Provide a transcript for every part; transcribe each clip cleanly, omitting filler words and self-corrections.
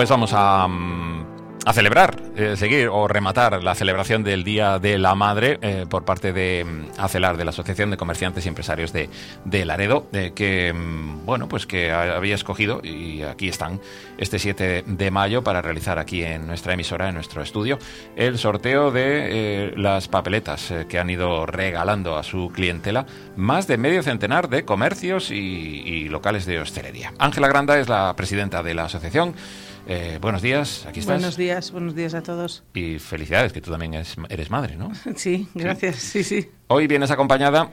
Pues vamos a celebrar, seguir o rematar la celebración del Día de la Madre por parte de ACELAR, de la Asociación de Comerciantes y Empresarios de Laredo, que había escogido, y aquí están, este 7 de mayo para realizar aquí en nuestra emisora, en nuestro estudio, el sorteo de las papeletas que han ido regalando a su clientela más de medio centenar de comercios y locales de hostelería. Ángela Granda es la presidenta de la asociación. Buenos días, aquí estás. Buenos días a todos. Y felicidades, que tú también eres madre, ¿no? Sí, gracias, sí. Hoy vienes acompañada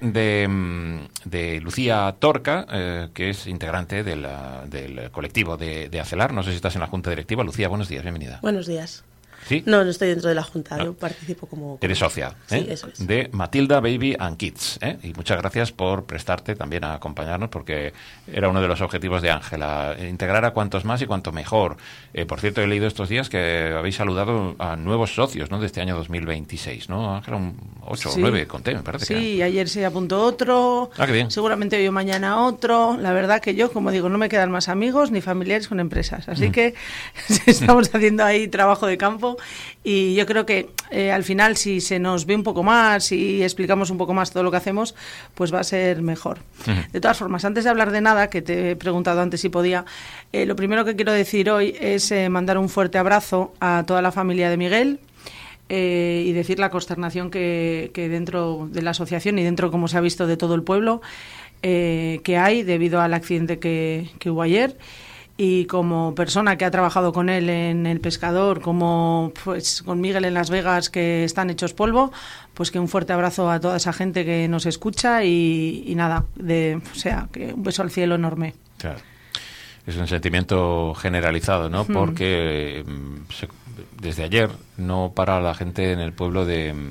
de Lucía Torca, que es integrante del colectivo de ACELAR. No sé si estás en la junta directiva. Lucía, buenos días, bienvenida. Buenos días. ¿Sí? No estoy dentro de la junta, yo participo como... Eres socia, Sí, eso es. de Matilda Baby and Kids, y muchas gracias por prestarte también a acompañarnos, porque era uno de los objetivos de Ángela, integrar a cuantos más y cuanto mejor. Por cierto, he leído estos días que habéis saludado a nuevos socios, ¿no?, de este año 2026, ¿no, Ángela? 8 o 9, conté, me parece. Sí, ayer se apuntó otro, qué bien. Seguramente hoy o mañana otro. La verdad que yo, como digo, no me quedan más amigos ni familiares con empresas, así que estamos haciendo ahí trabajo de campo. Y yo creo que al final, si se nos ve un poco más y explicamos un poco más todo lo que hacemos, pues va a ser mejor. De todas formas, antes de hablar de nada, que te he preguntado antes si podía, lo primero que quiero decir hoy es mandar un fuerte abrazo a toda la familia de Miguel, y decir la consternación que dentro de la asociación y dentro, como se ha visto, de todo el pueblo, que hay debido al accidente que hubo ayer. Y como persona que ha trabajado con él en El Pescador, como pues con Miguel en Las Vegas, que están hechos polvo, pues que un fuerte abrazo a toda esa gente que nos escucha y nada, que un beso al cielo enorme. Claro. Es un sentimiento generalizado, ¿no? Porque desde ayer no para la gente en el pueblo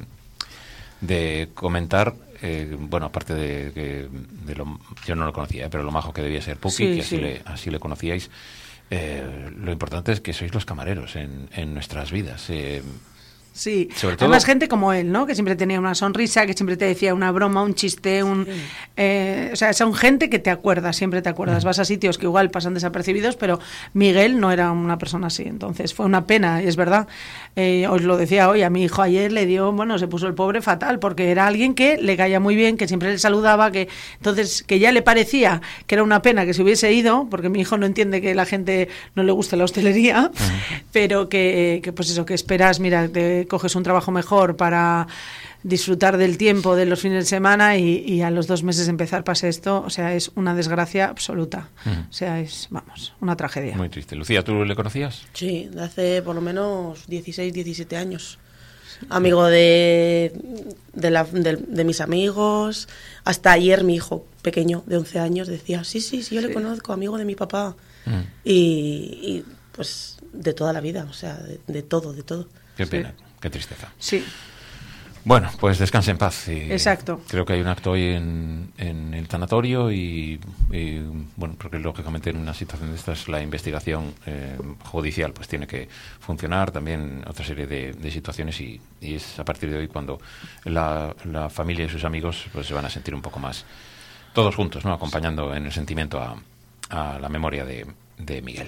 de comentar. Aparte de lo, yo no lo conocía, pero lo majo que debía ser Puki, que así le conocíais, lo importante es que sois los camareros en nuestras vidas. Sí, sobre todo, además gente como él, ¿no? Que siempre tenía una sonrisa, que siempre te decía una broma, un chiste, son gente que te acuerdas, siempre te acuerdas. Vas a sitios que igual pasan desapercibidos, pero Miguel no era una persona así, entonces fue una pena, y es verdad. Os lo decía hoy, a mi hijo ayer le dio, se puso el pobre fatal, porque era alguien que le caía muy bien, que siempre le saludaba, que ya le parecía que era una pena que se hubiese ido, porque mi hijo no entiende que la gente no le guste la hostelería, pero que pues eso, que esperas, mira, coges un trabajo mejor para disfrutar del tiempo de los fines de semana y a los 2 meses empezar pase esto, es una desgracia absoluta. Es una tragedia. Muy triste. Lucía, ¿tú le conocías? Sí, de hace por lo menos 16, 17 años. Amigo de mis amigos. Hasta ayer mi hijo pequeño de 11 años decía, sí, yo le conozco, amigo de mi papá. Y pues de toda la vida, de todo. Qué pena. Qué tristeza. Sí. Bueno, pues descanse en paz. Exacto. Creo que hay un acto hoy en el tanatorio y porque lógicamente en una situación de estas la investigación judicial pues tiene que funcionar, también otra serie de situaciones y es a partir de hoy cuando la familia y sus amigos pues se van a sentir un poco más todos juntos, ¿no? Acompañando en el sentimiento a la memoria de Miguel.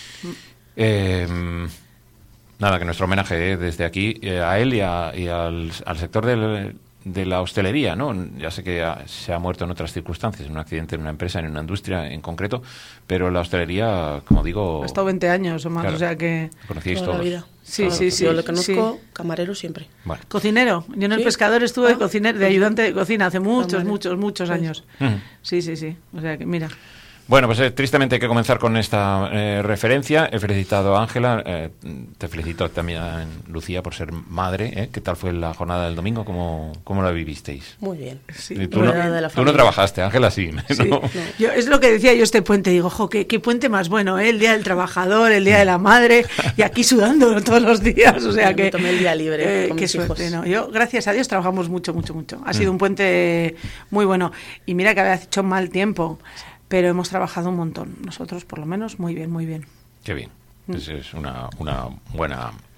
Nada, que nuestro homenaje desde aquí a él y al sector de la hostelería, ¿no? Ya sé que se ha muerto en otras circunstancias, en un accidente en una empresa, en una industria en concreto, pero la hostelería, como digo... Ha estado 20 años o más, claro, que... ¿Conocíais toda todos? la vida. Sí. Yo lo conozco, camarero siempre. Bueno. Cocinero. Yo en El Pescador estuve de cocinero, de ayudante de cocina hace muchos años. Sí. O sea que, mira... Bueno, pues tristemente hay que comenzar con esta referencia. He felicitado a Ángela, te felicito también a Lucía por ser madre. ¿Qué tal fue la jornada del domingo? ¿Cómo la vivisteis? Muy bien. Sí. Tú no trabajaste, Ángela sí. ¿No? Yo, es lo que decía yo este puente, digo, qué puente más bueno, el Día del Trabajador, el Día de la Madre, y aquí sudando todos los días, me tomé el día libre con qué mis suerte, hijos. ¿no? Yo, gracias a Dios, trabajamos mucho. Ha sido un puente muy bueno, y mira que había hecho mal tiempo, pero hemos trabajado un montón, nosotros por lo menos, muy bien. Qué bien, es una buena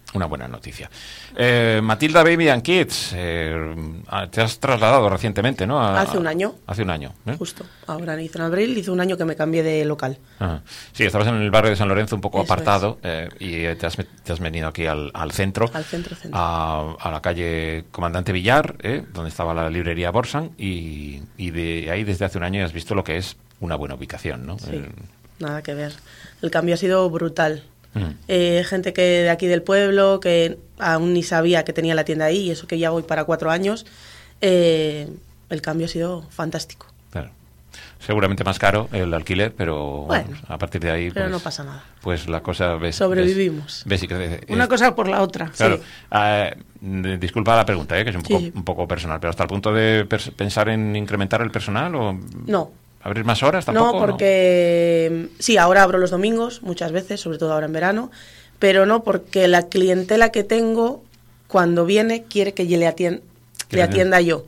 Una buena noticia. Matilda Baby and Kids, te has trasladado recientemente, ¿no? Hace un año. Hace un año. Justo. Ahora en abril hizo un año que me cambié de local. Ajá. Sí, estabas en el barrio de San Lorenzo un poco Eso apartado y te has venido aquí al centro. Al centro. A la calle Comandante Villar, donde estaba la librería Borsan y de ahí desde hace un año has visto lo que es una buena ubicación, ¿no? Sí, nada que ver. El cambio ha sido brutal. Gente que de aquí del pueblo, que aún ni sabía que tenía la tienda ahí, y eso que ya voy para 4 años, el cambio ha sido fantástico. Claro. Seguramente más caro el alquiler, pero bueno, a partir de ahí... Pero pues, no pasa nada. Pues la cosa... Sobrevivimos. Una cosa por la otra. Claro. Sí. Disculpa la pregunta, que es un poco personal, pero hasta el punto de pensar en incrementar el personal o... No. ¿Abrir más horas tampoco? No, porque sí, ahora abro los domingos muchas veces, sobre todo ahora en verano, pero no, porque la clientela que tengo cuando viene quiere que le atienda yo.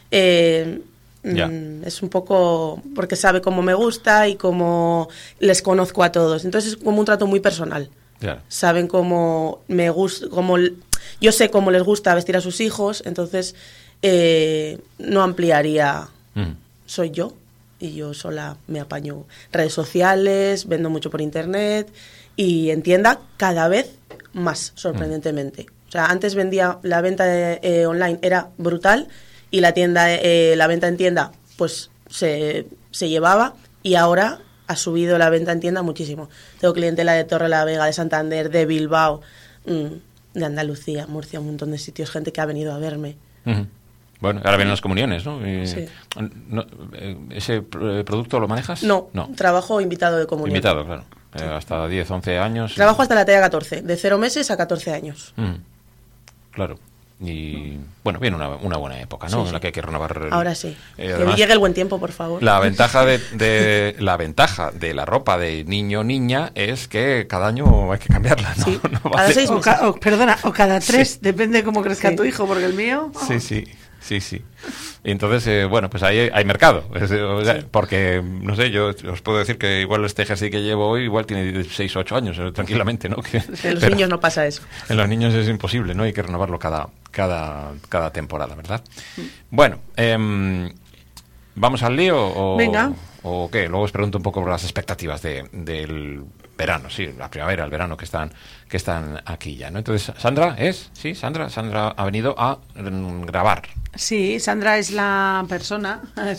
Es un poco porque sabe cómo me gusta y cómo les conozco a todos. Entonces es como un trato muy personal. Claro. Saben cómo me gusta, yo sé cómo les gusta vestir a sus hijos, entonces no ampliaría. Soy yo. Y yo sola me apaño redes sociales, vendo mucho por internet y en tienda cada vez más, sorprendentemente. O sea, antes vendía, la venta online era brutal y la venta en tienda pues se llevaba y ahora ha subido la venta en tienda muchísimo. Tengo clientela de Torrelavega, de Santander, de Bilbao, de Andalucía, Murcia, un montón de sitios, gente que ha venido a verme. Bueno, ahora vienen las comuniones, ¿no? Sí. ¿Ese producto lo manejas? No, trabajo invitado de comunión. Invitado, claro. Hasta 10, 11 años. Trabajo hasta la talla 14, de 0 meses a 14 años. Claro. Y bueno, viene una buena época, ¿no? Sí. En la que hay que renovar. Ahora sí. Que Además, llegue el buen tiempo, por favor. La ventaja de la ropa de niño o niña es que cada año hay que cambiarla, ¿no? Sí. No Cada 6 meses. O cada 3, Sí. depende de cómo crezca tu hijo, porque el mío... Sí. Y entonces, bueno, pues ahí hay mercado. Porque, no sé, yo os puedo decir que igual este jersey que llevo hoy igual tiene 6 o 8 años, tranquilamente, ¿no? En los niños no pasa eso. En los niños es imposible, ¿no? Hay que renovarlo cada temporada, ¿verdad? Bueno, ¿vamos al lío Venga. o qué? Luego os pregunto un poco por las expectativas del verano, sí, la primavera, el verano que están aquí ya, ¿no? Entonces, Sandra Sandra ha venido a grabar. Sí, Sandra es la persona,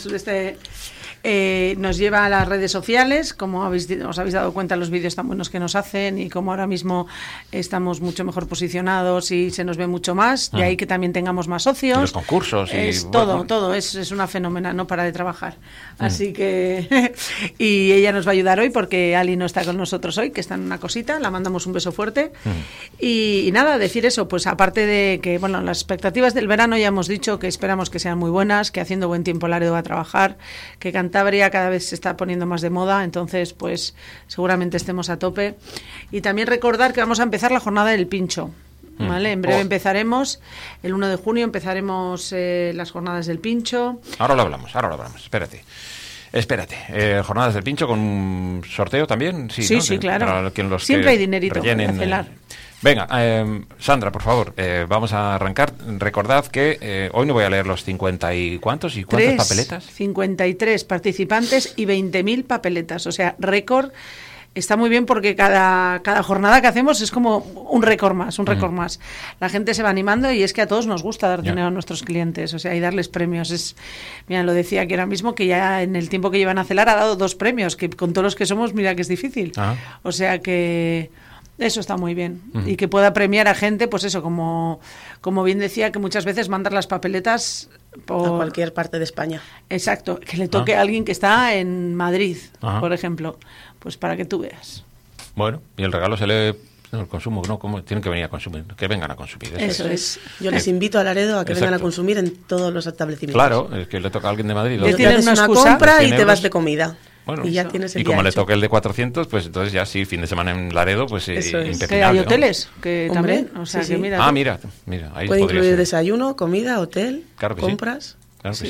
nos lleva a las redes sociales, como os habéis dado cuenta los vídeos tan buenos que nos hacen y como ahora mismo estamos mucho mejor posicionados y se nos ve mucho más, de ahí que también tengamos más socios. Y los concursos. Todo, es una fenómena, no para de trabajar. Así que, y ella nos va a ayudar hoy porque Ali no está con nosotros hoy, que está en una cosita, la mandamos un beso fuerte. Y nada, decir eso, pues aparte de que, bueno, las expectativas del verano ya hemos dicho que esperamos que sean muy buenas, que haciendo buen tiempo Laredo va a trabajar, que Cantabria cada vez se está poniendo más de moda, entonces pues seguramente estemos a tope. Y también recordar que vamos a empezar la jornada del pincho. ¿Vale? En breve empezaremos, el 1 de junio empezarás las jornadas del pincho. Ahora lo hablamos, espérate. Jornadas del pincho con un sorteo también. Sí, ¿no? Sí, claro. Para siempre hay dinerito para celar. Venga, Sandra, por favor, vamos a arrancar. Recordad que hoy no voy a leer los 50 y ¿cuántos? ¿Y cuántas papeletas? 53 participantes y 20.000 papeletas, o sea, récord. Está muy bien porque cada jornada que hacemos es como un récord más. La gente se va animando y es que a todos nos gusta dar dinero a nuestros clientes, o sea, y darles premios. Mira, lo decía aquí ahora mismo que ya en el tiempo que llevan a celar ha dado 2 premios, que con todos los que somos, mira que es difícil. O sea que eso está muy bien. Y que pueda premiar a gente, pues eso, como bien decía, que muchas veces mandar las papeletas a cualquier parte de España. Exacto, que le toque a alguien que está en Madrid, por ejemplo. Pues para que tú veas. Bueno, y el regalo el consumo, ¿no? ¿Cómo? Tienen que venir a consumir, que vengan a consumir. Eso es. Yo les invito a Laredo a que vengan a consumir en todos los establecimientos. Claro, es que le toca a alguien de Madrid. Tienes una compra y te vas de comida. Bueno, y ya tienes el y como día le hecho. toque el de 400, pues entonces ya sí, fin de semana en Laredo, pues impepinable, que hay hoteles, ¿no? que Hombre, también, o sea, sí, que sí. mira. Mira, ahí puede podría incluir ser. desayuno, comida, hotel, Claro que compras. Sí. Claro que sí.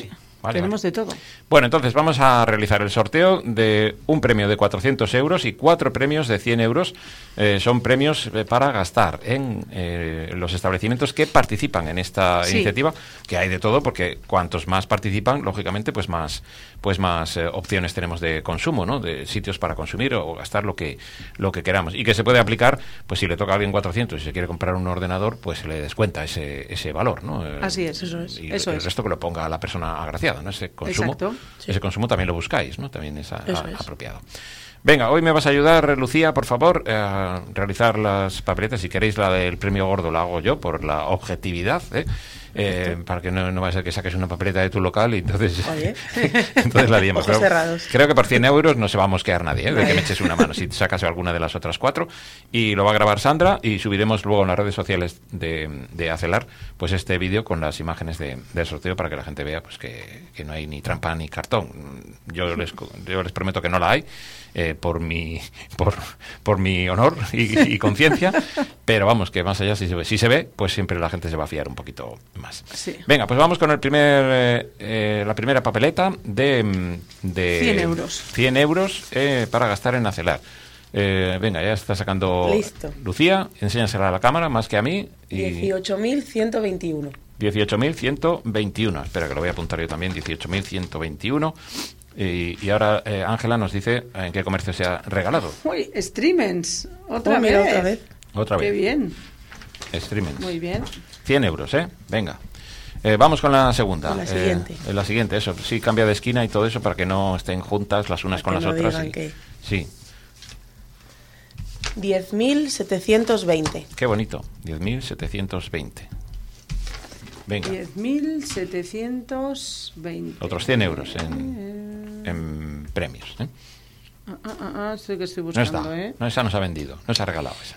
Tenemos de todo. Bueno, entonces vamos a realizar el sorteo de un premio de 400 euros y 4 premios de 100 euros. Son premios para gastar en los establecimientos que participan en esta iniciativa, que hay de todo, porque cuantos más participan, lógicamente, pues más opciones tenemos de consumo, ¿no? De sitios para consumir o gastar lo que queramos. Y que se puede aplicar, pues si le toca a alguien 400 y se quiere comprar un ordenador, pues se le descuenta ese valor, ¿no? Así es, eso es. Y el resto que lo ponga a la persona agraciada, ¿no? Ese consumo, ese consumo también lo buscáis, ¿no? También es apropiado. Venga, hoy me vas a ayudar, Lucía, por favor, a realizar las papeletas. Si queréis la del premio gordo la hago yo, por la objetividad, para que no vaya a ser que saques una papeleta de tu local y entonces, entonces la liemos. Ojos cerrados. Creo que por 100 euros no se va a mosquear nadie, de que me eches una mano si sacas alguna de las otras 4. Y lo va a grabar Sandra y subiremos luego en las redes sociales de Acelar pues este vídeo con las imágenes del sorteo para que la gente vea pues que no hay ni trampa ni cartón. Yo les prometo que no la hay. Por mi honor y conciencia, pero vamos, que más allá si se ve, pues siempre la gente se va a fiar un poquito más. Sí. Venga, pues vamos con la primera papeleta de 100 euros. 100 euros para gastar en Acelar. Venga, ya está sacando. Listo. Lucía, enséñasela a la cámara más que a mí. 18.121. 18.121. Espera, que lo voy a apuntar yo también. 18.121. Y ahora Ángela nos dice en qué comercio se ha regalado. Uy, Streamens. Otra vez. Otra vez. Qué bien. Streamens. Muy bien. 100 euros, Venga. Vamos con la segunda. La siguiente. La siguiente, eso. Sí, cambia de esquina y todo eso para que no estén juntas las unas con las otras. Sí. 10.720. Qué bonito. 10.720. Venga. 10.720. Otros 100 euros en premios. Estoy que estoy buscando, no, esa nos ha vendido, no se ha regalado esa.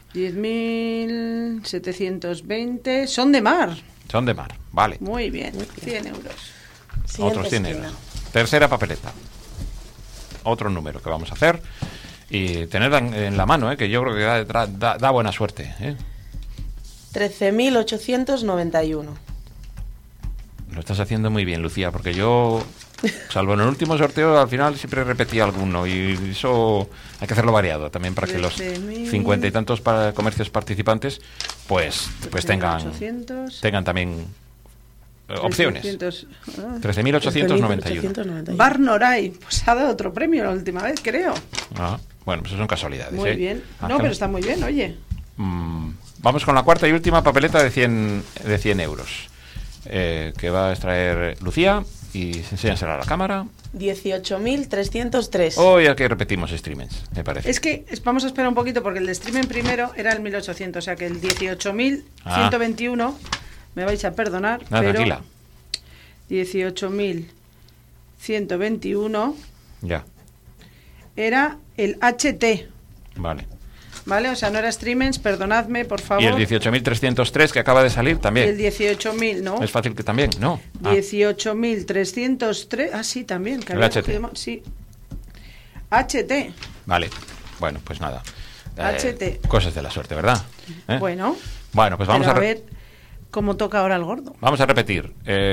10.720. Son de mar. Son de mar, vale. Muy bien, 100 euros. Otros 100 euros. Tercera papeleta. Otro número que vamos a hacer. Y tenerla en la mano, que yo creo que da buena suerte. 13.891. Lo estás haciendo muy bien, Lucía, porque yo, salvo en el último sorteo, al final siempre repetía alguno y eso hay que hacerlo variado también para que los 50 y tantos comercios participantes pues tengan también opciones. 13.891. Bar Noray, pues ha dado otro premio la última vez, creo. Bueno, pues eso son casualidades. Muy bien. No, pero está muy bien, oye. Vamos con la cuarta y última papeleta de 100 euros. Que va a extraer Lucía y enséñasela a la cámara. 18.303. Hoy aquí repetimos streamings, me parece. Es que vamos a esperar un poquito porque el de streaming primero era el 1800, o sea que el 18.121, me vais a perdonar, pero tranquila. 18.121 ya era el HT. Vale, o sea, no era Streamens, perdonadme, por favor. Y el 18.303 que acaba de salir también. Y el 18.000, ¿no? Es fácil que también, ¿no? 18.303, sí, también. Que el HT. Sí. HT. Vale, bueno, pues nada. HT. Cosas de la suerte, ¿verdad? Bueno, pues vamos a ver cómo toca ahora el gordo. Vamos a repetir.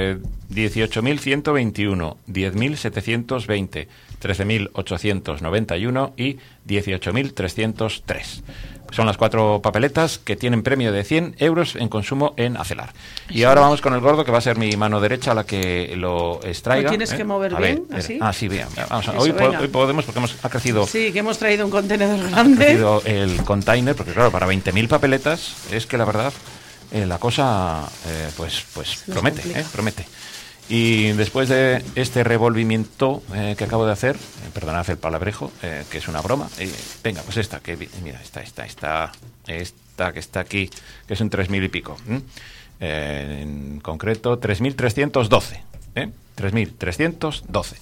18.121, 10.720, 13.891 y 18.303. Son las 4 papeletas que tienen premio de 100 euros en consumo en Acelar. Y ahora vamos con el gordo, que va a ser mi mano derecha la que lo extraiga. ¿Lo tienes que mover bien? ¿Así? Sí, bien. Vamos hoy podemos, porque ha crecido. Sí, que hemos traído un contenedor grande. Ha crecido el container, porque claro, para 20.000 papeletas es que la verdad la cosa pues promete. Y después de este revolvimiento que acabo de hacer, perdonad el palabrejo, que es una broma, venga, pues esta, que mira, esta que está aquí, que es un 3.000 y pico. En concreto, 3.312. 3.312.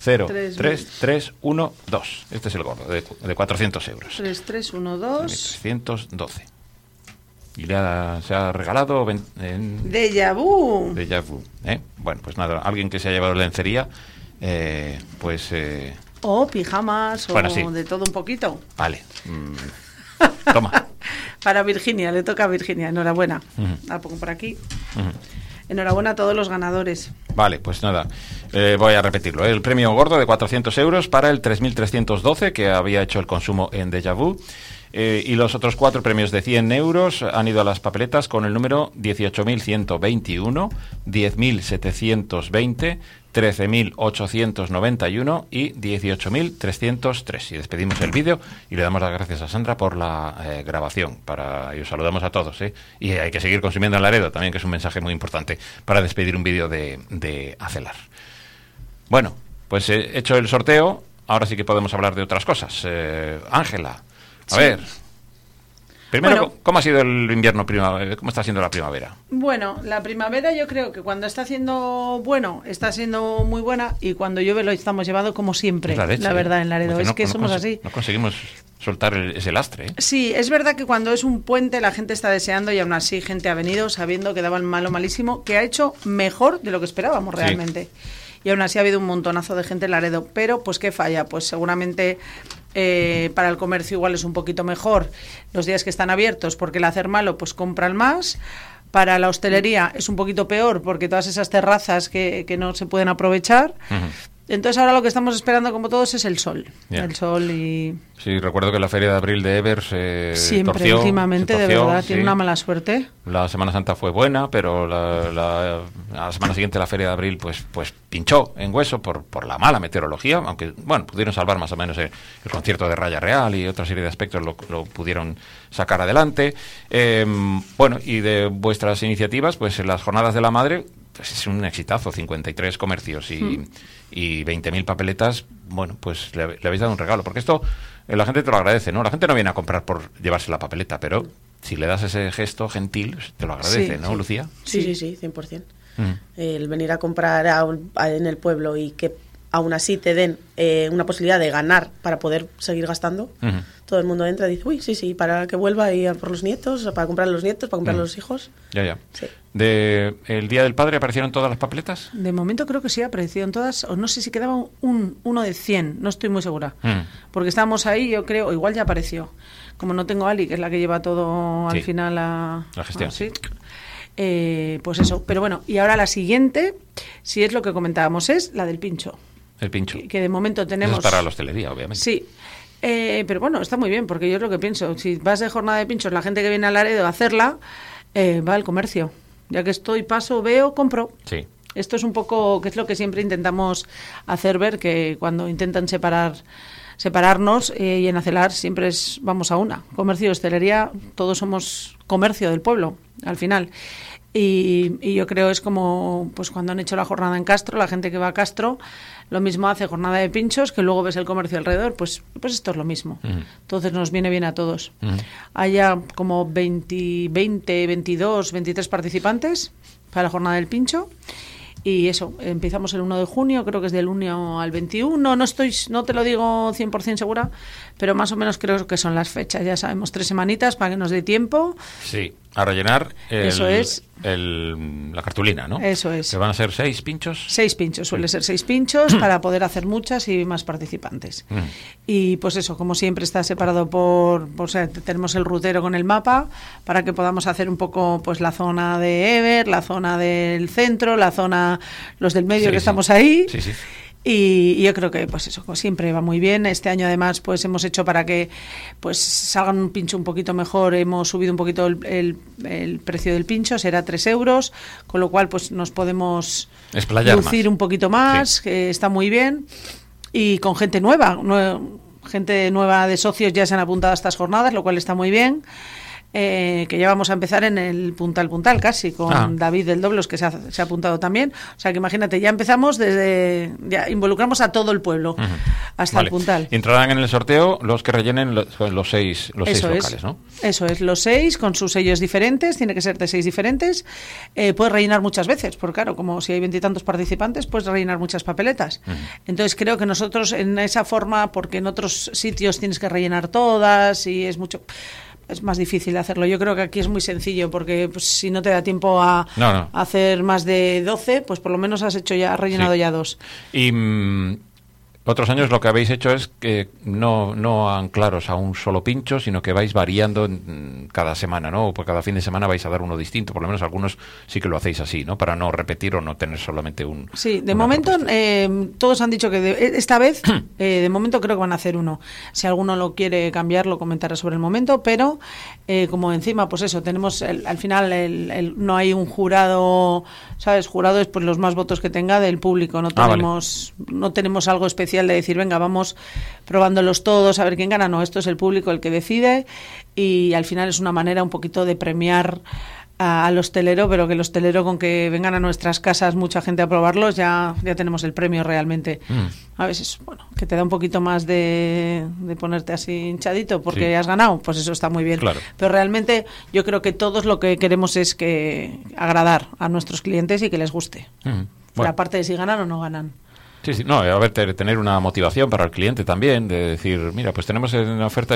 03312. Este es el gordo, de 400 euros. 3312. 312. Y se ha regalado Déjà vu. Bueno, pues nada, alguien que se ha llevado lencería, o pijamas, bueno, o de todo un poquito. Vale. Toma. Para Virginia, le toca a Virginia, enhorabuena. La pongo por aquí. enhorabuena a todos los ganadores. Vale, pues nada, voy a repetirlo. El premio gordo de 400 euros para el 3312 que había hecho el consumo en Déjà Vu. Y los otros 4 premios de 100 euros han ido a las papeletas con el número 18.121, 10.720, 13.891 y 18.303. Y despedimos el vídeo y le damos las gracias a Sandra por la grabación. Y os saludamos a todos. Y hay que seguir consumiendo en Laredo también, que es un mensaje muy importante para despedir un vídeo de Acelar. Bueno, pues hecho el sorteo, ahora sí que podemos hablar de otras cosas. Ángela. A ver, primero, bueno, ¿cómo ha sido el invierno primavera? ¿Cómo está siendo la primavera? Bueno, la primavera yo creo que cuando está haciendo está siendo muy buena, y cuando llueve lo estamos llevando como siempre, la verdad, en Laredo. Es que somos así. No conseguimos soltar ese lastre. Sí, es verdad que cuando es un puente la gente está deseando, y aún así gente ha venido sabiendo que daba el malísimo, que ha hecho mejor de lo que esperábamos realmente. Sí. Y aún así ha habido un montonazo de gente en Laredo. Pero, pues, ¿qué falla? Pues seguramente para el comercio igual es un poquito mejor los días que están abiertos, porque el hacer malo, pues compran más. Para la hostelería es un poquito peor, porque todas esas terrazas que no se pueden aprovechar. Uh-huh. Entonces ahora lo que estamos esperando, como todos, es el sol. Yeah. El sol y... Sí, recuerdo que la Feria de Abril de Evers siempre, últimamente, de verdad, tiene una mala suerte. La Semana Santa fue buena, pero la semana siguiente la Feria de Abril pues pinchó en hueso por la mala meteorología, aunque, bueno, pudieron salvar más o menos el concierto de Raya Real y otra serie de aspectos lo pudieron sacar adelante. Bueno, y de vuestras iniciativas, pues en las Jornadas de la Madre, pues es un exitazo, 53 comercios y 20.000 papeletas. Bueno, pues le habéis dado un regalo, porque esto la gente te lo agradece, ¿no? La gente no viene a comprar por llevarse la papeleta, pero si le das ese gesto gentil, te lo agradece, ¿no, Lucía? Sí, 100%. El venir a comprar en el pueblo y que aún así te den una posibilidad de ganar para poder seguir gastando. Todo el mundo entra y dice, uy, sí, para que vuelva y a por los nietos, para comprar a los nietos, para comprar a los hijos. Ya. Sí. ¿El Día del Padre aparecieron todas las papeletas? De momento creo que sí, aparecieron todas, o no sé si quedaba uno de 100, no estoy muy segura. Porque estábamos ahí, yo creo, o igual ya apareció. Como no tengo a Ali, que es la que lleva todo al final la gestión. Pues eso, pero bueno, y ahora la siguiente, si es lo que comentábamos, es la del pincho. El pincho. Que de momento tenemos... Eso es para la hostelería, obviamente. Sí. Pero bueno, está muy bien, porque yo es lo que pienso. Si vas de jornada de pinchos, la gente que viene al Laredo a hacerla, va al comercio. Ya que estoy, paso, veo, compro. Sí. Esto es un poco, que es lo que siempre intentamos hacer ver, que cuando intentan separarnos y en Acelar siempre vamos a una. Comercio y hostelería, todos somos comercio del pueblo, al final. Y yo creo es como pues cuando han hecho la jornada en Castro, la gente que va a Castro, lo mismo hace jornada de pinchos, que luego ves el comercio alrededor, pues esto es lo mismo. Entonces nos viene bien a todos. Hay ya como 20, 22, 23 participantes para la jornada del pincho. Y eso, empezamos el 1 de junio, creo que es del 1 al 21, no te lo digo 100% segura, pero más o menos creo que son las fechas, ya sabemos, 3 semanitas para que nos dé tiempo. Sí, a rellenar eso es. La cartulina, ¿no? Eso es. ¿Que van a ser 6 pinchos? 6 pinchos, suele ser 6 pinchos para poder hacer muchas y más participantes. Y pues eso, como siempre está separado o sea, tenemos el rutero con el mapa para que podamos hacer un poco pues la zona de Ever, la zona del centro, la zona, los del medio que estamos ahí. Sí. Y yo creo que pues eso, como siempre va muy bien. Este año además pues hemos hecho para que pues salgan un pincho un poquito mejor, hemos subido un poquito el precio del pincho, será 3 euros, con lo cual pues nos podemos lucir un poquito más, que está muy bien. Y con gente nueva de socios ya se han apuntado a estas jornadas, lo cual está muy bien. Que ya vamos a empezar en el puntal casi, con David del Doblos, que se ha apuntado también. O sea que imagínate, ya empezamos ya involucramos a todo el pueblo hasta el puntal. Entrarán en el sorteo los que rellenen los 6 locales, ¿no? Eso es, los 6 con sus sellos diferentes, tiene que ser de 6 diferentes. Puedes rellenar muchas veces, porque claro, como si hay 20 y tantos participantes, puedes rellenar muchas papeletas. Entonces creo que nosotros en esa forma, porque en otros sitios tienes que rellenar todas y es más difícil hacerlo. Yo creo que aquí es muy sencillo, porque pues, si no te da tiempo a hacer más de 12, pues por lo menos has rellenado ya 2. Y Otros años lo que habéis hecho es que no anclaros a un solo pincho, sino que vais variando cada semana, ¿no? O por cada fin de semana vais a dar uno distinto. Por lo menos algunos sí que lo hacéis así, ¿no? Para no repetir o no tener solamente un... Sí, de momento todos han dicho que esta vez, de momento creo que van a hacer uno. Si alguno lo quiere cambiar, lo comentará sobre el momento, pero como encima, pues eso, tenemos al final no hay un jurado, ¿sabes? Jurado es pues los más votos que tenga del público. No tenemos algo especial de decir, venga, vamos probándolos todos a ver quién gana. No, esto es el público el que decide y al final es una manera un poquito de premiar al hostelero, pero que el hostelero con que vengan a nuestras casas mucha gente a probarlos ya tenemos el premio realmente. A veces, bueno, que te da un poquito más de ponerte así hinchadito porque has ganado, pues eso está muy bien. Claro. Pero realmente yo creo que todos lo que queremos es que agradar a nuestros clientes y que les guste. Bueno. Aparte de si ganan o no ganan. Sí, no, a ver, tener una motivación para el cliente también, de decir, mira, pues tenemos en oferta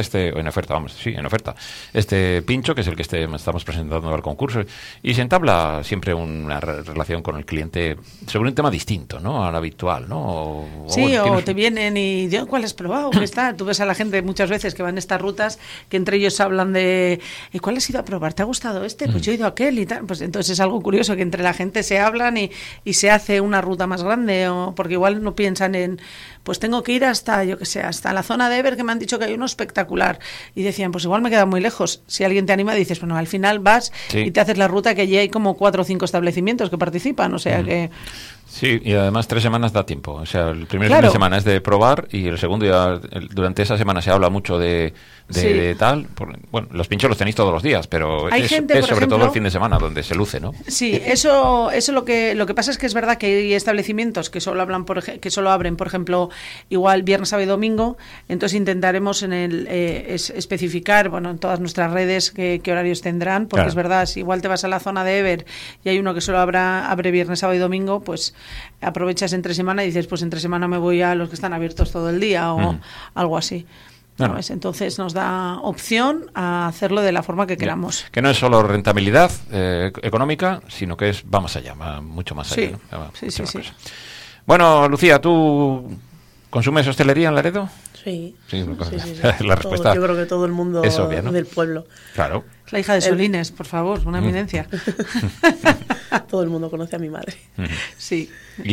este pincho, que es el que estamos presentando al concurso, y se entabla siempre una relación con el cliente sobre un tema distinto, ¿no?, al habitual, ¿no? O te vienen y yo, ¿cuál has probado? ¿Qué está? Tú ves a la gente muchas veces que van en estas rutas, que entre ellos hablan de, ¿cuál has ido a probar? ¿Te ha gustado este? Pues yo he ido a aquel y tal. Pues entonces es algo curioso que entre la gente se hablan y se hace una ruta más grande, o porque igual no piensan en, pues tengo que ir hasta, yo que sé, hasta la zona de Ever, que me han dicho que hay uno espectacular, y decían, pues igual me queda muy lejos. Si alguien te anima, dices, bueno, al final vas y te haces la ruta, que allí hay como 4 o 5 establecimientos que participan, o sea que... Sí, y además 3 semanas da tiempo. O sea, el primer fin de semana es de probar y el segundo ya, durante esa semana se habla mucho de tal. Bueno, los pinchos los tenéis todos los días, pero es sobre todo el fin de semana donde se luce, ¿no? Sí, eso lo que pasa es que es verdad que hay establecimientos que solo abren, por ejemplo, igual viernes, sábado y domingo. Entonces intentaremos especificar, bueno, en todas nuestras redes qué horarios tendrán, porque es verdad, si igual te vas a la zona de Ever y hay uno que solo abre viernes, sábado y domingo, pues aprovechas entre semana y dices, pues entre semana me voy a los que están abiertos todo el día o algo así. ¿Sabes? Entonces nos da opción a hacerlo de la forma que queramos. Que no es solo rentabilidad económica, sino que va más allá, va mucho más allá, ¿no? Sí. Bueno, Lucía, ¿tú consumes hostelería en Laredo? Sí. La respuesta yo creo que todo el mundo es obvia, ¿no? del pueblo. Claro. Es la hija de Solines, por favor, una eminencia. Todo el mundo conoce a mi madre. Sí.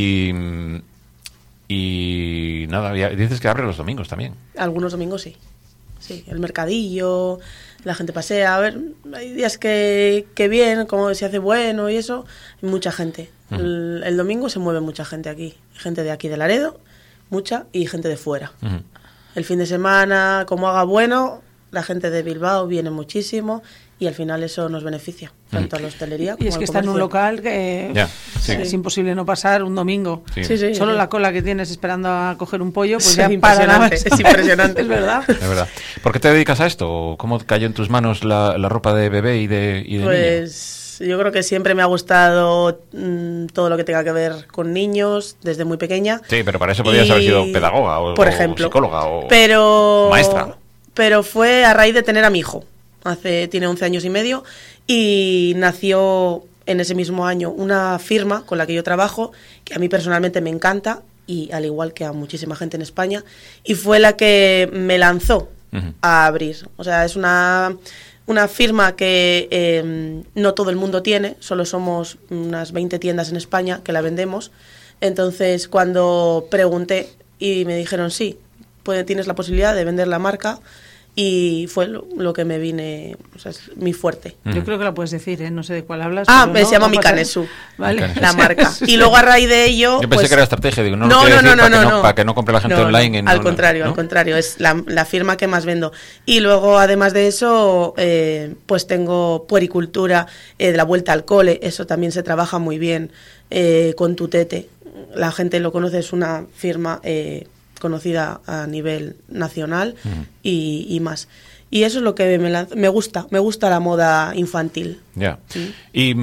Y nada, dices que abre los domingos también. Algunos domingos sí. Sí, el mercadillo, la gente pasea. A ver, hay días que bien, como se hace bueno y eso, hay mucha gente. El domingo se mueve mucha gente aquí. Gente de aquí de Laredo, mucha, y gente de fuera. El fin de semana, como haga bueno, la gente de Bilbao viene muchísimo y al final eso nos beneficia, tanto a la hostelería como y es que está en un local que es imposible no pasar un domingo. Sí. Solo la cola que tienes esperando a coger un pollo, pues ya impresionante, es impresionante. Es verdad. Es verdad. ¿Por qué te dedicas a esto? ¿Cómo cayó en tus manos la ropa de bebé y de pues niño? Yo creo que siempre me ha gustado todo lo que tenga que ver con niños, desde muy pequeña. Sí, pero para eso podrías haber sido pedagoga por ejemplo, o psicóloga o maestra. Pero fue a raíz de tener a mi hijo. Tiene 11 años y medio y nació en ese mismo año una firma con la que yo trabajo, que a mí personalmente me encanta, y al igual que a muchísima gente en España, y fue la que me lanzó a abrir. O sea, es una firma que no todo el mundo tiene, solo somos unas 20 tiendas en España que la vendemos. Entonces, cuando pregunté y me dijeron sí, pues tienes la posibilidad de vender la marca, y fue lo que me vine, o sea, es mi fuerte. Yo creo que lo puedes decir, no sé de cuál hablas. Se llama Mikanesu, ¿vale? La marca. Y luego a raíz de ello... Yo pensé que era estrategia, digo, no, para que no compre la gente online. Al contrario, es la firma que más vendo. Y luego, además de eso, pues tengo puericultura, de la vuelta al cole, eso también se trabaja muy bien, con Tutete. La gente lo conoce, es una firma... conocida a nivel nacional y más. Y eso es lo que me gusta la moda infantil. Ya. Y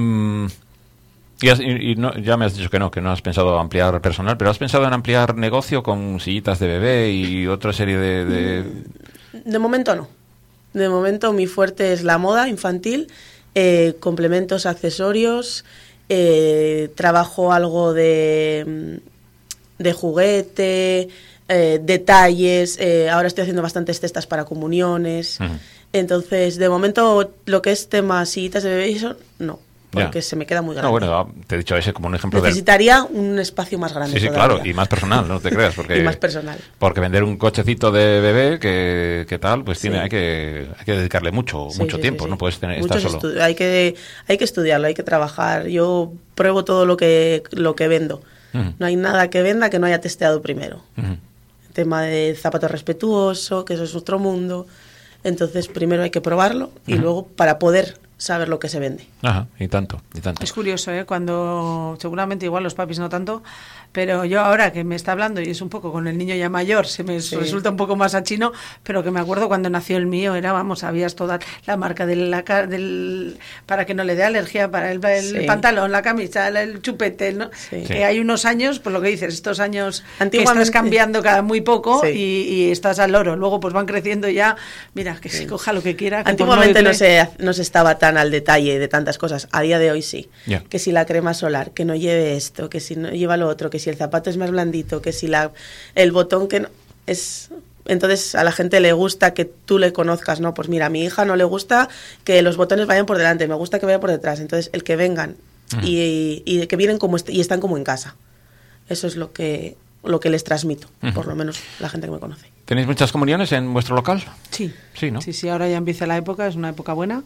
no, ya me has dicho que no has pensado ampliar personal, pero ¿has pensado en ampliar negocio con sillitas de bebé y otra serie de...? De momento no. De momento mi fuerte es la moda infantil, complementos, accesorios, trabajo algo de juguete, detalles. Ahora estoy haciendo bastantes cestas para comuniones. Entonces, de momento, lo que es temas sillitas de bebé y eso, no. Porque se me queda muy grande. No, bueno, te he dicho ese como un ejemplo. Necesitaría un espacio más grande. Sí, todavía. claro, y más personal, no te creas. Porque, y más personal. Porque vender un cochecito de bebé, que tal, pues hay que dedicarle mucho tiempo, no puedes estar solo. Hay que estudiarlo, hay que trabajar. Yo pruebo todo lo que vendo. No hay nada que venda que no haya testeado primero. El tema de zapato respetuoso, que eso es otro mundo. Entonces, primero hay que probarlo y luego para poder saber lo que se vende. Ajá, y tanto, y tanto. Es curioso, cuando seguramente igual los papis no tanto, pero yo ahora que me está hablando y es un poco con el niño ya mayor, se me resulta un poco más achino, pero que me acuerdo cuando nació el mío, sabías toda la marca del para que no le dé alergia, para el pantalón, la camisa, el chupete, ¿no? Sí. Que hay unos años, pues lo que dices, estos años que estás cambiando cada muy poco y estás al loro, luego pues van creciendo ya, mira, que se coja lo que quiera. Que antiguamente no se estaba tan al detalle de tantas cosas, a día de hoy sí. Que si la crema solar, que no lleve esto, que si no lleva lo otro, que si el zapato es más blandito, que si el botón que no, es... Entonces a la gente le gusta que tú le conozcas, ¿no? Pues mira, a mi hija no le gusta que los botones vayan por delante, me gusta que vayan por detrás. Entonces el que vengan y que vienen y están como en casa. Eso es lo que les transmito, por lo menos la gente que me conoce. ¿Tenéis muchas comuniones en vuestro local? Sí. Sí, ¿no? Sí, ahora ya empieza la época, es una época buena.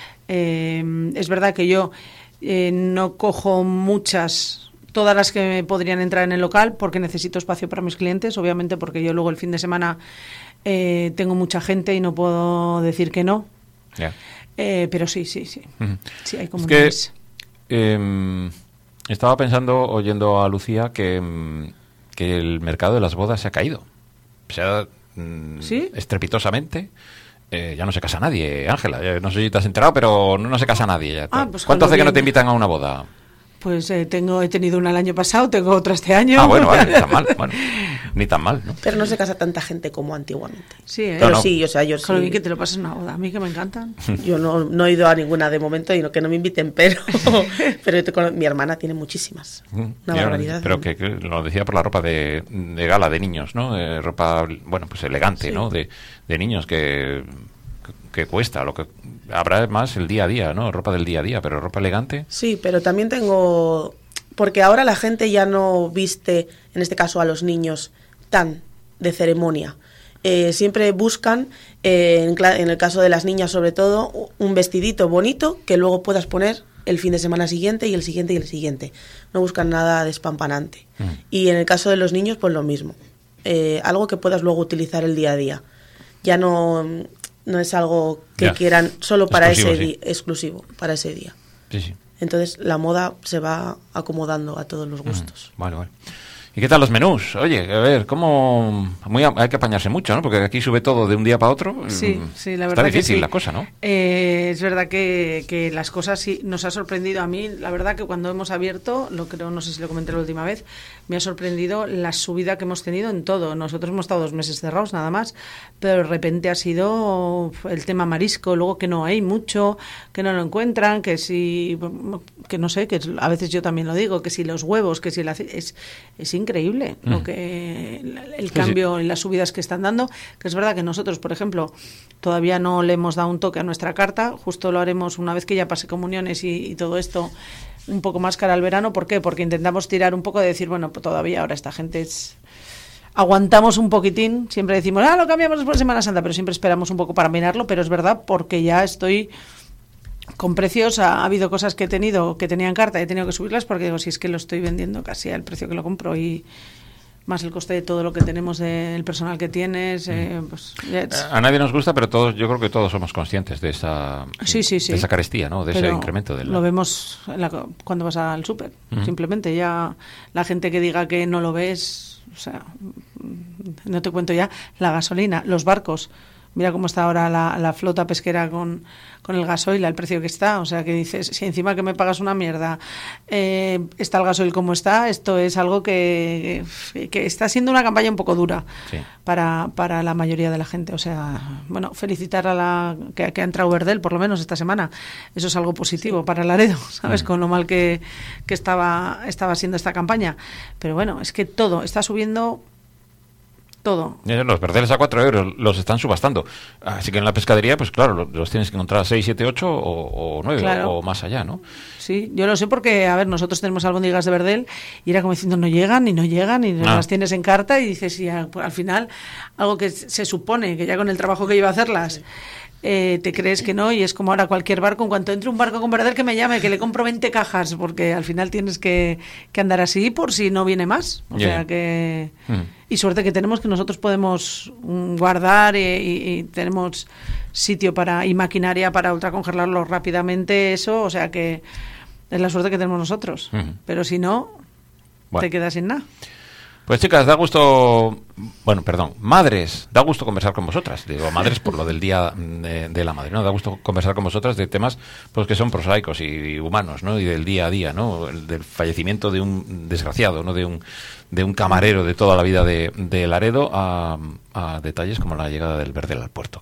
Es verdad que yo no cojo todas las que podrían entrar en el local porque necesito espacio para mis clientes, obviamente porque yo luego el fin de semana tengo mucha gente y no puedo decir que no. Pero sí. Sí, hay comuniones. Es que, estaba pensando, oyendo a Lucía, que el mercado de las bodas se ha caído. O sea, estrepitosamente. Ya no se casa nadie, Ángela. No sé si te has enterado, pero no se casa nadie. Ya. Pues ¿Cuánto hace que no te invitan a una boda? Pues he tenido una el año pasado, tengo otra este año. Bueno, vale, ni tan mal. Bueno, ni tan mal, ¿no? Pero no se casa tanta gente como antiguamente. Sí, Pero sí, o sea, yo sí. que te lo pasas en una boda, a mí que me encantan. Yo no he ido a ninguna de momento y que no me inviten, pero mi hermana tiene muchísimas. Una barbaridad. Pero que lo decía por la ropa de gala de niños, ¿no? Ropa, bueno, pues elegante, ¿no? De niños que cuesta, lo que habrá más el día a día, ¿no? Ropa del día a día, pero ropa elegante. Sí, pero también tengo... Porque ahora la gente ya no viste, en este caso a los niños, tan de ceremonia. Siempre buscan, en el caso de las niñas sobre todo, un vestidito bonito que luego puedas poner el fin de semana siguiente y el siguiente y el siguiente. No buscan nada despampanante. Y en el caso de los niños, pues lo mismo. Algo que puedas luego utilizar el día a día. Ya no es algo que quieran solo para ese día, exclusivo, para ese día. Sí. Entonces la moda se va acomodando a todos los gustos. Vale. ¿Y qué tal los menús? Oye, a ver, hay que apañarse mucho, ¿no? Porque aquí sube todo de un día para otro. Sí, la verdad. Está difícil que sí. La cosa, ¿no? Es verdad que las cosas sí nos ha sorprendido a mí. La verdad que cuando hemos abierto, no sé si lo comenté la última vez, me ha sorprendido la subida que hemos tenido en todo. Nosotros hemos estado 2 meses cerrados nada más, pero de repente ha sido el tema marisco, luego que no hay mucho, que no lo encuentran, que no sé, que a veces yo también lo digo, que si los huevos, que si es increíble lo que el cambio en las subidas que están dando, que es verdad que nosotros, por ejemplo, todavía no le hemos dado un toque a nuestra carta, justo lo haremos una vez que ya pase comuniones y todo esto un poco más cara al verano. ¿Por qué? Porque intentamos tirar un poco de decir, bueno, pues todavía ahora esta gente aguantamos un poquitín, siempre decimos, lo cambiamos después de Semana Santa, pero siempre esperamos un poco para mirarlo, pero es verdad porque ya estoy con precios, ha habido cosas que tenía en carta y he tenido que subirlas porque digo, si es que lo estoy vendiendo casi al precio que lo compro y más el coste de todo lo que tenemos del personal que tienes. A nadie nos gusta, pero yo creo que todos somos conscientes de esa de esa carestía, ¿no? De ese incremento. Lo vemos cuando vas al súper. Simplemente ya la gente que diga que no lo ves, o sea, no te cuento ya la gasolina, los barcos. Mira cómo está ahora la flota pesquera con el gasoil, al precio que está. O sea, que dices, si encima que me pagas una mierda, está el gasoil como está, esto es algo que está siendo una campaña un poco dura para la mayoría de la gente. O sea, bueno, felicitar a que ha entrado Verdel, por lo menos esta semana. Eso es algo positivo para Laredo, ¿sabes? Con lo mal que estaba siendo esta campaña. Pero bueno, es que todo está subiendo todo. Los verdeles a 4 euros los están subastando. Así que en la pescadería, pues claro, los tienes que encontrar a 6, 7, 8 o 9 Claro. o más allá, ¿no? Sí, yo lo sé porque, a ver, nosotros tenemos albóndigas de verdel y era como diciendo no llegan y las tienes en carta y dices, y al final, algo que se supone que ya con el trabajo que iba a hacerlas, te crees que no, y es como ahora cualquier barco, en cuanto entre un barco con verdel que me llame, que le compro 20 cajas, porque al final tienes que andar así por si no viene más. O sea que... Y suerte que tenemos, que nosotros podemos guardar y tenemos sitio y maquinaria para ultracongelarlo rápidamente, eso, o sea que es la suerte que tenemos nosotros. Pero si no, te quedas sin nada. Pues chicas, madres, da gusto conversar con vosotras. Digo madres por lo del Día de la Madre, ¿no? Da gusto conversar con vosotras de temas pues que son prosaicos y humanos, ¿no? Y del día a día, ¿no? Del fallecimiento de un desgraciado, ¿no? De un camarero de toda la vida de Laredo a detalles como la llegada del verdel al puerto,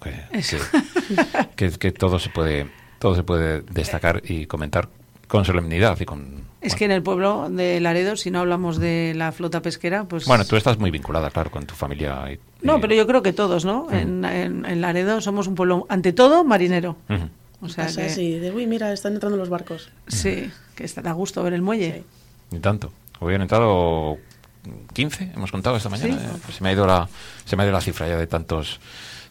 que todo se puede destacar y comentar con solemnidad y con... Es que en el pueblo de Laredo, si no hablamos de la flota pesquera, pues... Bueno, tú estás muy vinculada, claro, con tu familia. No, pero yo creo que todos, ¿no? En Laredo somos un pueblo, ante todo, marinero. O sea que... Sí, uy, mira, están entrando los barcos. Sí, que está a gusto ver el muelle. Sí. Ni tanto. Habían entrado 15, hemos contado esta mañana. Sí. Pues se me ha ido la cifra ya de tantos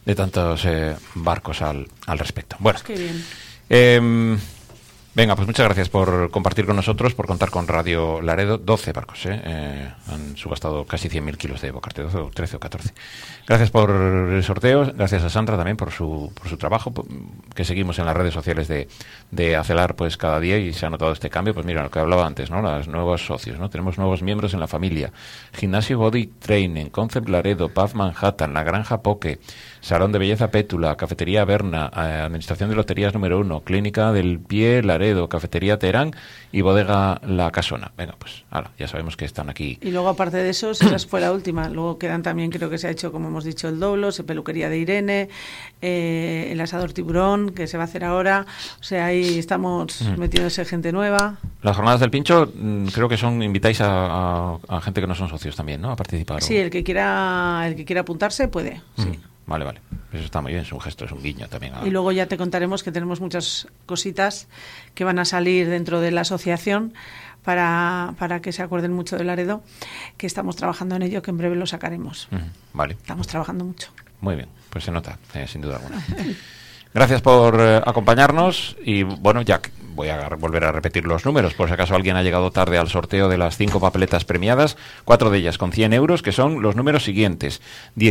barcos al respecto. Bueno. Pues qué bien. Venga, pues muchas gracias por compartir con nosotros, por contar con Radio Laredo. 12 barcos, han subastado casi 100.000 kilos de bocarte, 12 o 13 o 14. Gracias por el sorteo, gracias a Sandra también por su trabajo, que seguimos en las redes sociales de Acelar pues cada día, y se ha notado este cambio. Pues mira, lo que hablaba antes, ¿no? Los nuevos socios, ¿no? Tenemos nuevos miembros en la familia. Gimnasio Body Training, Concept Laredo, Paz Manhattan, La Granja Poke, Salón de Belleza Pétula, Cafetería Berna, Administración de Loterías número 1, Clínica del Pie Laredo, Cafetería Terán y Bodega La Casona. Venga, pues ya sabemos que están aquí. Y luego, aparte de eso, esa fue la última. Luego quedan también, creo que se ha hecho, como hemos dicho, el Doblos, Peluquería de Irene, el Asador Tiburón, que se va a hacer ahora. O sea, ahí estamos metiéndose gente nueva. Las jornadas del Pincho, creo que invitáis a gente que no son socios también, ¿no? A participar. Sí, el que quiera apuntarse puede, sí. Vale. Eso está muy bien, es un gesto, es un guiño también. Y luego ya te contaremos que tenemos muchas cositas que van a salir dentro de la asociación para que se acuerden mucho de Laredo, que estamos trabajando en ello, que en breve lo sacaremos. Vale. Estamos trabajando mucho. Muy bien, pues se nota, sin duda alguna. Gracias por acompañarnos y bueno, ya voy a volver a repetir los números por si acaso alguien ha llegado tarde al sorteo de las 5 papeletas premiadas, 4 de ellas con 100 euros, que son los números siguientes: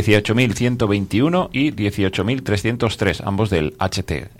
18.121 y 18.303, ambos del HT,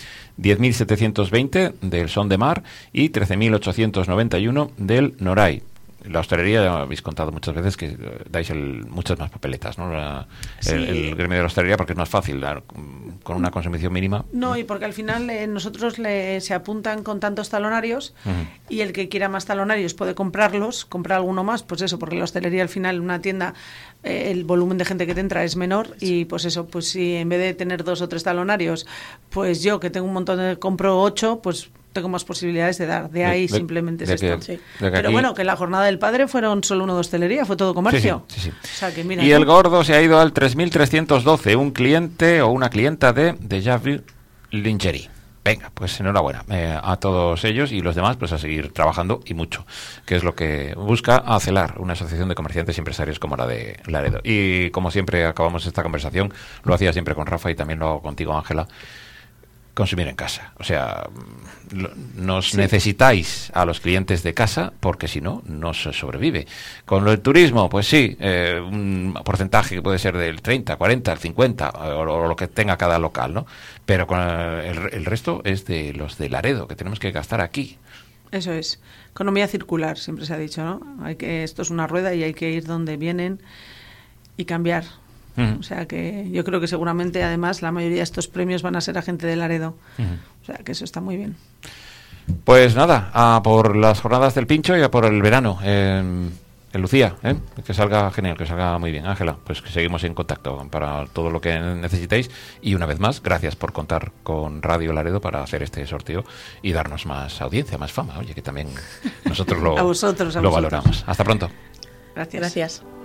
10.720 del Son de Mar y 13.891 del Noray. La hostelería, ya habéis contado muchas veces que dais muchas más papeletas, ¿no? El gremio de la hostelería, porque es más fácil con una consumición mínima. No, y porque al final nosotros se apuntan con tantos talonarios y el que quiera más talonarios puede comprar alguno más, pues eso, porque la hostelería al final, una tienda, el volumen de gente que te entra es menor y pues eso, pues si en vez de tener 2 o 3 talonarios, pues yo que tengo un montón compro 8, pues tengo más posibilidades de dar. De ahí simplemente es esto. Sí. Pero bueno, que la jornada del padre fueron solo uno de hostelería, fue todo comercio. Sí. O sea, que mira, y el gordo se ha ido al 3.312, un cliente o una clienta de Javi Lingerie. Venga, pues enhorabuena a todos ellos y los demás, pues a seguir trabajando y mucho, que es lo que busca Acelar, una asociación de comerciantes y empresarios como la de Laredo. Y como siempre acabamos esta conversación, lo hacía siempre con Rafa y también lo hago contigo, Ángela: consumir en casa. O sea, necesitáis a los clientes de casa, porque si no, no se sobrevive. Con lo del turismo, pues sí, un porcentaje que puede ser del 30, 40, 50, o lo que tenga cada local, ¿no? Pero con el resto es de los de Laredo, que tenemos que gastar aquí. Eso es. Economía circular, siempre se ha dicho, ¿no? Esto es una rueda y hay que ir donde vienen y cambiar. O sea que yo creo que seguramente además la mayoría de estos premios van a ser a gente de Laredo. O sea que eso está muy bien. Pues nada, a por las jornadas del Pincho y a por el verano en Lucía, que salga genial, que salga muy bien. Ángela, pues que seguimos en contacto para todo lo que necesitéis y una vez más, gracias por contar con Radio Laredo para hacer este sorteo y darnos más audiencia, más fama. Oye, que también nosotros lo valoramos. Hasta pronto. Gracias.